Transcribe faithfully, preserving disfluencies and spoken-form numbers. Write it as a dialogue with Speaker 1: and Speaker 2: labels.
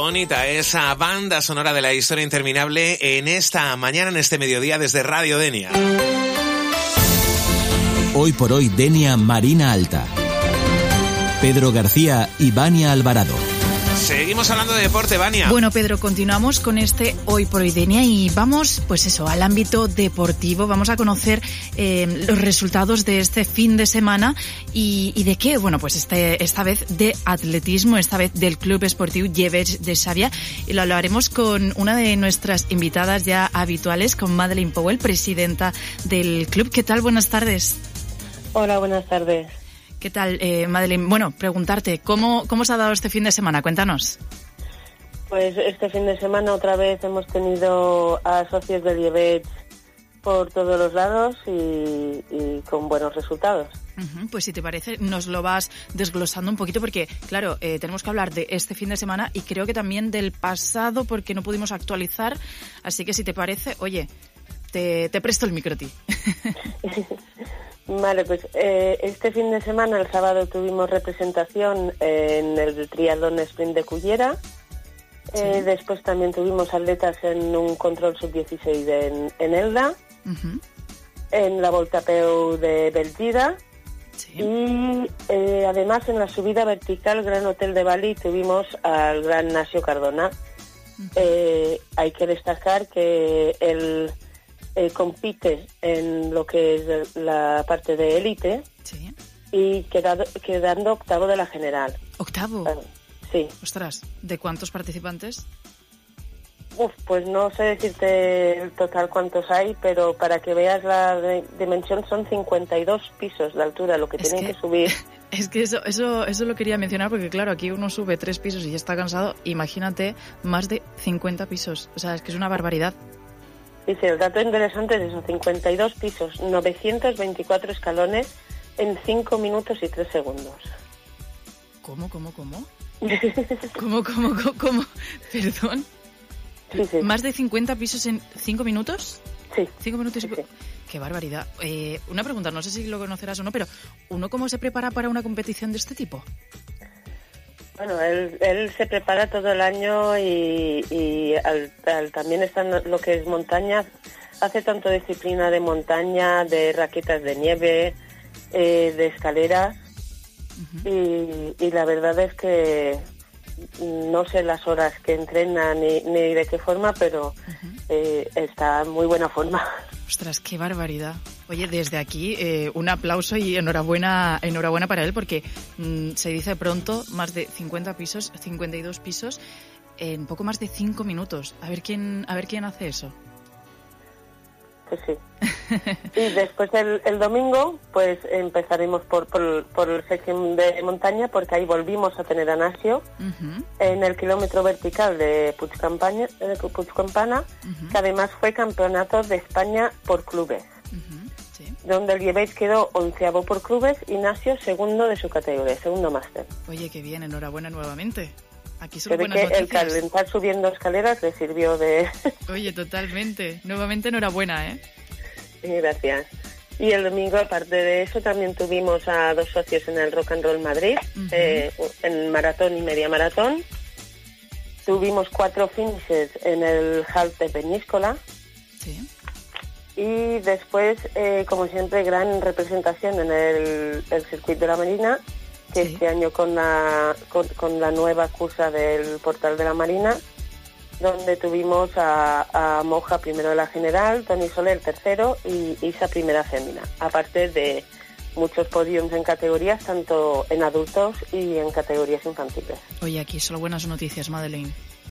Speaker 1: bonita esa banda sonora de la historia interminable en esta mañana, en este mediodía, desde Radio Denia.
Speaker 2: Hoy por hoy, Denia Marina Alta. Pedro García y Vania Alvarado.
Speaker 1: Seguimos hablando de deporte, Vania.
Speaker 3: Bueno, Pedro, continuamos con este Hoy por Hoy Denia y vamos, pues eso, al ámbito deportivo. Vamos a conocer eh, los resultados de este fin de semana y, y de qué, bueno, pues este, esta vez de atletismo, esta vez del Club Esportiu Llebeig de Xàbia, y lo hablaremos con una de nuestras invitadas ya habituales, con Madeleine Powell, presidenta del club. ¿Qué tal? Buenas tardes.
Speaker 4: Hola, buenas tardes.
Speaker 3: ¿Qué tal, eh, Madeleine? Bueno, preguntarte, ¿cómo, ¿cómo se ha dado este fin de semana? Cuéntanos.
Speaker 4: Pues este fin de semana otra vez hemos tenido a socios del Llebeig por todos los lados y, y con buenos resultados.
Speaker 3: Uh-huh, pues si te parece, nos lo vas desglosando un poquito porque, claro, eh, tenemos que hablar de este fin de semana y creo que también del pasado porque no pudimos actualizar. Así que si te parece, oye, te, te presto el micro a ti.
Speaker 4: Vale, pues eh, este fin de semana, el sábado, tuvimos representación en el triatlón sprint de Cullera. Sí. Eh, después también tuvimos atletas en un control sub dieciséis en, en Elda, uh-huh. en la Volta a Peu de Bellgira. Sí. Y eh, además en la subida vertical Gran Hotel de Bali tuvimos al Gran Nacio Cardona. Uh-huh. Eh, hay que destacar que el... Eh, compite en lo que es la parte de élite, sí. y quedado, quedando octavo de la general.
Speaker 3: ¿Octavo?
Speaker 4: Uh, sí.
Speaker 3: Ostras, ¿de cuántos participantes?
Speaker 4: Uf, pues no sé decirte el total cuántos hay, pero para que veas la de, dimensión son cincuenta y dos pisos de altura lo que es tienen que, que subir.
Speaker 3: Es que eso, eso, eso lo quería mencionar porque claro, aquí uno sube tres pisos y ya está cansado. Imagínate más de cincuenta pisos. O sea, es que es una barbaridad.
Speaker 4: Dice, el dato interesante es eso, cincuenta y dos pisos, novecientos veinticuatro escalones en cinco minutos y tres segundos.
Speaker 3: ¿Cómo, cómo, cómo? ¿Cómo, cómo, cómo, cómo? Perdón.
Speaker 4: Sí, sí.
Speaker 3: ¿Más de cincuenta pisos en cinco minutos?
Speaker 4: Sí.
Speaker 3: Cinco minutos y...
Speaker 4: Sí, sí.
Speaker 3: Qué barbaridad. Eh, una pregunta, no sé si lo conocerás o no, pero ¿uno cómo se prepara para una competición de este tipo?
Speaker 4: Bueno, él, él se prepara todo el año y, y al, al, también está en lo que es montaña, hace tanto disciplina de montaña, de raquetas de nieve, eh, de escaleras, uh-huh. y, y la verdad es que no sé las horas que entrena ni, ni de qué forma, pero uh-huh. eh, está en muy buena forma.
Speaker 3: Ostras, qué barbaridad. Oye, desde aquí eh, un aplauso y enhorabuena enhorabuena para él porque mmm, se dice pronto más de cincuenta pisos, cincuenta y dos pisos en poco más de cinco minutos. A ver quién a ver quién hace eso.
Speaker 4: Pues sí. Y después el, el domingo pues empezaremos por, por, por el sección de montaña porque ahí volvimos a tener a Nacio uh-huh. en el kilómetro vertical de Puigcampana, de Puigcampana uh-huh. que además fue campeonato de España por clubes. Uh-huh. Sí. Donde el Llebeig quedó onceavo por clubes y Nacio segundo de su categoría, segundo máster.
Speaker 3: Oye, qué bien, enhorabuena nuevamente. Aquí son
Speaker 4: Se ve
Speaker 3: buenas
Speaker 4: que
Speaker 3: noticias.
Speaker 4: El calentar subiendo escaleras le sirvió de...
Speaker 3: Oye, totalmente. Nuevamente enhorabuena, ¿eh?
Speaker 4: Gracias. Y el domingo, aparte de eso, también tuvimos a dos socios en el Rock and Roll Madrid, uh-huh. eh, en maratón y media maratón. Tuvimos cuatro finishes en el Half de Peñíscola.
Speaker 3: Sí.
Speaker 4: Y después, eh, como siempre, gran representación en el, el Circuito de la Marina, que sí. este año con la, con, con la nueva cursa del Portal de la Marina, donde tuvimos a, a Moja primero de la general, Toni Soler tercero y Isa primera fémina, aparte de muchos podiums en categorías, tanto en adultos y en categorías infantiles.
Speaker 3: Oye, aquí solo buenas noticias, Madeleine.